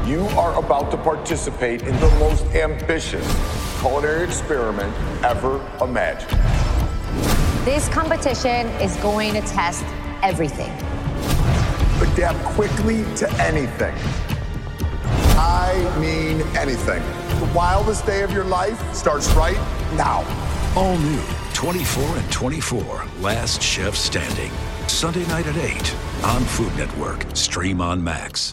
You are about to participate in the most ambitious culinary experiment ever imagined. This competition is going to test everything. Adapt quickly to anything. I mean anything. The wildest day of your life starts right now. All new 24 and 24, Last Chef Standing. Sunday night at 8 on Food Network. Stream on Max.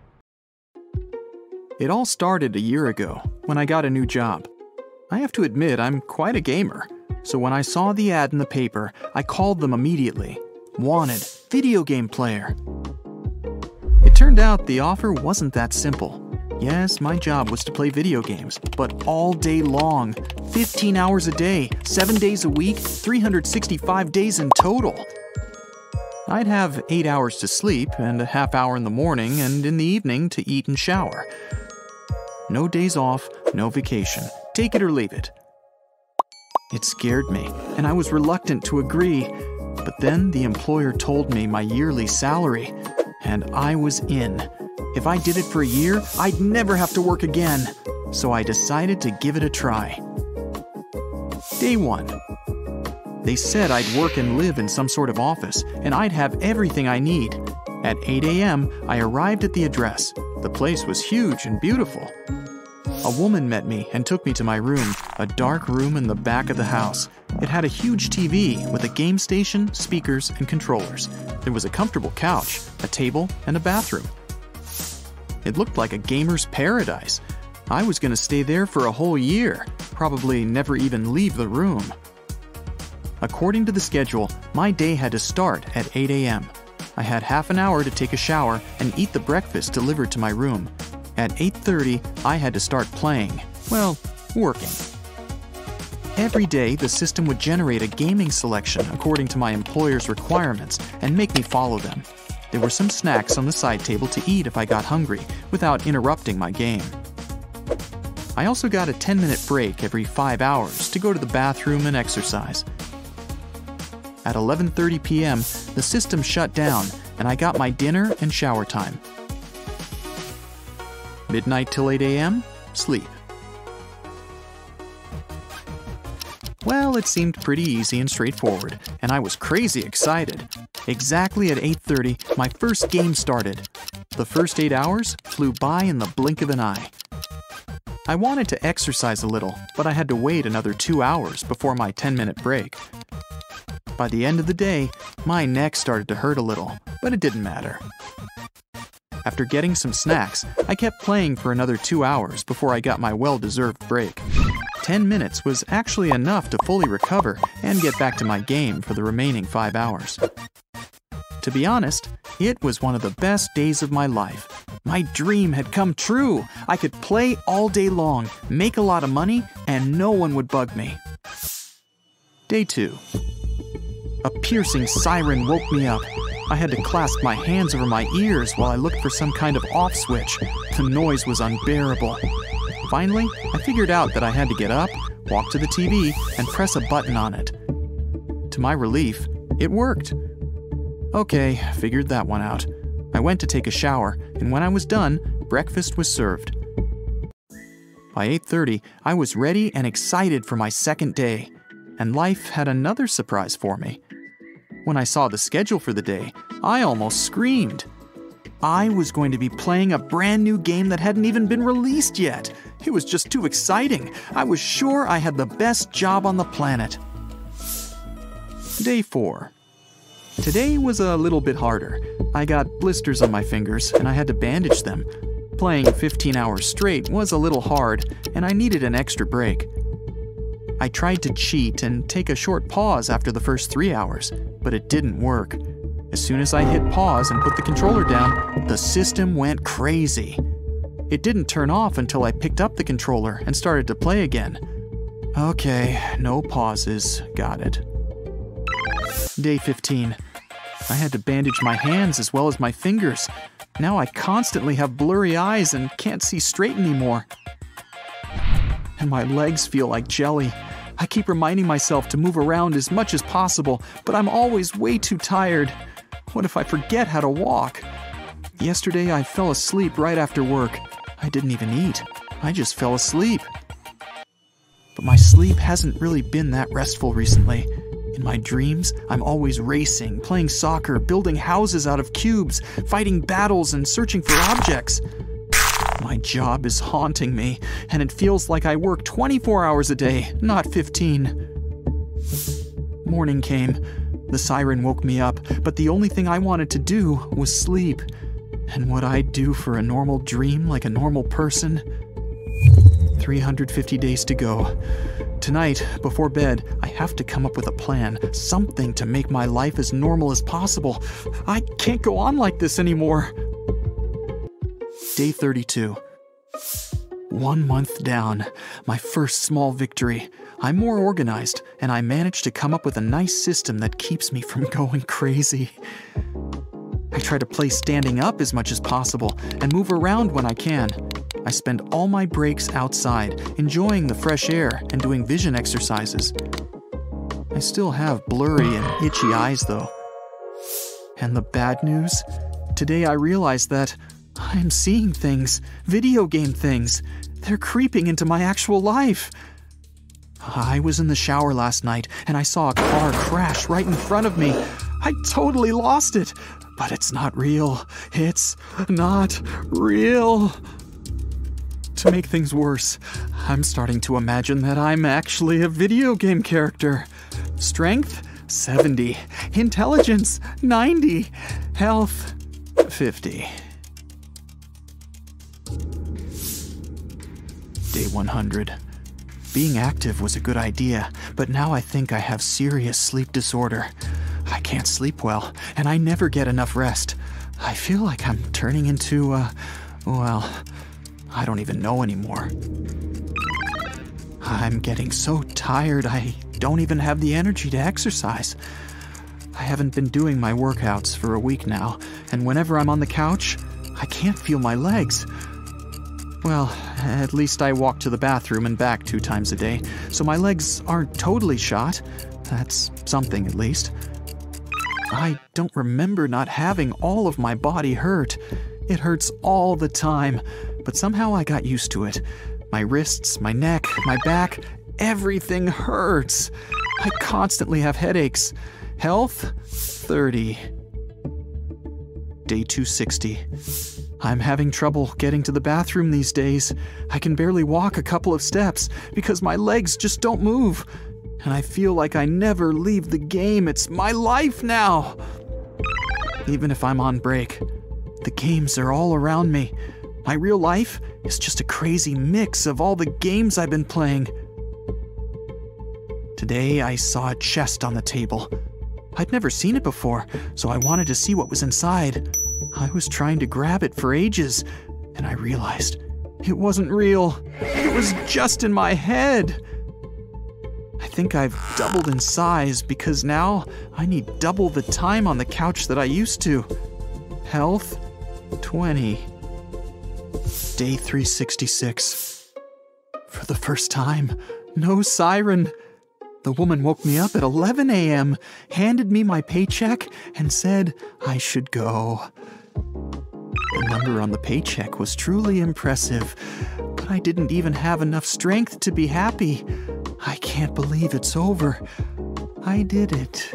It all started a year ago when I got a new job. I have to admit I'm quite a gamer, so when I saw the ad in the paper, I called them immediately. Wanted, video game player. It turned out the offer wasn't that simple. Yes, my job was to play video games, but all day long, 15 hours a day, 7 days a week, 365 days in total. I'd have 8 hours to sleep and a half hour in the morning and in the evening to eat and shower. No days off, no vacation. Take it or leave it. It scared me, and I was reluctant to agree. But then the employer told me my yearly salary, and I was in. If I did it for a year, I'd never have to work again. So I decided to give it a try. Day 1. They said I'd work and live in some sort of office, and I'd have everything I need. At 8 a.m., I arrived at the address. The place was huge and beautiful. A woman met me and took me to my room, a dark room in the back of the house. It had a huge TV with a game station, speakers, and controllers. There was a comfortable couch, a table, and a bathroom. It looked like a gamer's paradise. I was going to stay there for a whole year, probably never even leave the room. According to the schedule, my day had to start at 8 a.m. I had half an hour to take a shower and eat the breakfast delivered to my room. At 8:30, I had to start playing. Well, working. Every day, the system would generate a gaming selection according to my employer's requirements and make me follow them. There were some snacks on the side table to eat if I got hungry, without interrupting my game. I also got a 10-minute break every 5 hours to go to the bathroom and exercise. At 11:30 p.m., the system shut down, and I got my dinner and shower time. Midnight till 8 a.m., sleep. Well, it seemed pretty easy and straightforward, and I was crazy excited. Exactly at 8:30, my first game started. The first 8 hours flew by in the blink of an eye. I wanted to exercise a little, but I had to wait another 2 hours before my 10-minute break. By the end of the day, my neck started to hurt a little, but it didn't matter. After getting some snacks, I kept playing for another 2 hours before I got my well-deserved break. 10 minutes was actually enough to fully recover and get back to my game for the remaining 5 hours. To be honest, it was one of the best days of my life. My dream had come true. I could play all day long, make a lot of money, and no one would bug me. Day 2. A piercing siren woke me up. I had to clasp my hands over my ears while I looked for some kind of off switch. The noise was unbearable. Finally, I figured out that I had to get up, walk to the TV, and press a button on it. To my relief, it worked. Okay, figured that one out. I went to take a shower, and when I was done, breakfast was served. By 8:30, I was ready and excited for my second day, and life had another surprise for me. When I saw the schedule for the day, I almost screamed. I was going to be playing a brand new game that hadn't even been released yet. It was just too exciting. I was sure I had the best job on the planet. Day 4. Today was a little bit harder. I got blisters on my fingers and I had to bandage them. Playing 15 hours straight was a little hard and I needed an extra break. I tried to cheat and take a short pause after the first 3 hours, but it didn't work. As soon as I hit pause and put the controller down, the system went crazy. It didn't turn off until I picked up the controller and started to play again. Okay, no pauses, got it. Day 15. I had to bandage my hands as well as my fingers. Now I constantly have blurry eyes and can't see straight anymore. And my legs feel like jelly. I keep reminding myself to move around as much as possible, but I'm always way too tired. What if I forget how to walk? Yesterday I fell asleep right after work. I didn't even eat. I just fell asleep. But my sleep hasn't really been that restful recently. In my dreams, I'm always racing, playing soccer, building houses out of cubes, fighting battles, and searching for objects. My job is haunting me, and it feels like I work 24 hours a day, not 15. Morning came. The siren woke me up, but the only thing I wanted to do was sleep. And would I do for a normal dream like a normal person? 350 days to go. Tonight, before bed, I have to come up with a plan, something to make my life as normal as possible. I can't go on like this anymore. Day 32. 1 month down. My first small victory. I'm more organized, and I managed to come up with a nice system that keeps me from going crazy. I try to play standing up as much as possible and move around when I can. I spend all my breaks outside, enjoying the fresh air and doing vision exercises. I still have blurry and itchy eyes, though. And the bad news? Today I realized that I'm seeing things, video game things. They're creeping into my actual life. I was in the shower last night and I saw a car crash right in front of me. I totally lost it, but it's not real. It's not real. To make things worse, I'm starting to imagine that I'm actually a video game character. Strength, 70. Intelligence, 90. Health, 50. Day 100. Being active was a good idea, but now I think I have serious sleep disorder. I can't sleep well, and I never get enough rest. I feel like I'm turning into, well, I don't even know anymore. I'm getting so tired, I don't even have the energy to exercise. I haven't been doing my workouts for a week now, and whenever I'm on the couch, I can't feel my legs. Well, at least I walk to the bathroom and back 2 times a day, so my legs aren't totally shot. That's something, at least. I don't remember not having all of my body hurt. It hurts all the time, but somehow I got used to it. My wrists, my neck, my back, everything hurts. I constantly have headaches. Health, 30. Day 260. I'm having trouble getting to the bathroom these days. I can barely walk a couple of steps because my legs just don't move. And I feel like I never leave the game. It's my life now. Even if I'm on break, the games are all around me. My real life is just a crazy mix of all the games I've been playing. Today I saw a chest on the table. I'd never seen it before, so I wanted to see what was inside. I was trying to grab it for ages, and I realized it wasn't real. It was just in my head. I think I've doubled in size because now I need double the time on the couch that I used to. Health, 20. Day 366. For the first time, no siren. The woman woke me up at 11 a.m., handed me my paycheck, and said I should go. The number on the paycheck was truly impressive, but I didn't even have enough strength to be happy. I can't believe it's over. I did it.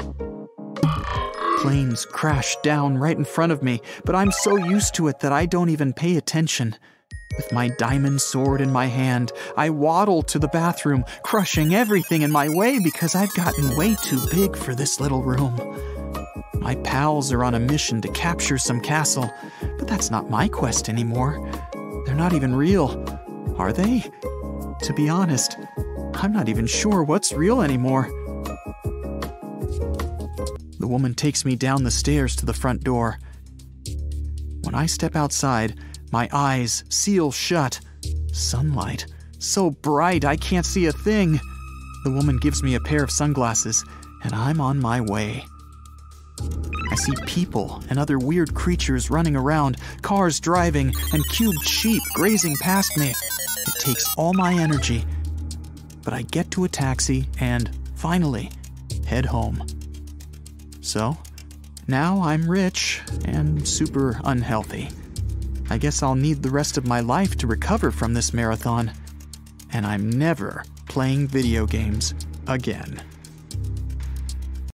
Planes crashed down right in front of me, but I'm so used to it that I don't even pay attention. With my diamond sword in my hand, I waddle to the bathroom, crushing everything in my way because I've gotten way too big for this little room. My pals are on a mission to capture some castle, but that's not my quest anymore. They're not even real, are they? To be honest, I'm not even sure what's real anymore. The woman takes me down the stairs to the front door. When I step outside, my eyes seal shut. Sunlight. So bright I can't see a thing. The woman gives me a pair of sunglasses, and I'm on my way. I see people and other weird creatures running around, cars driving, and cubed sheep grazing past me. It takes all my energy. But I get to a taxi and, finally, head home. So, now I'm rich and super unhealthy. I guess I'll need the rest of my life to recover from this marathon. And I'm never playing video games again.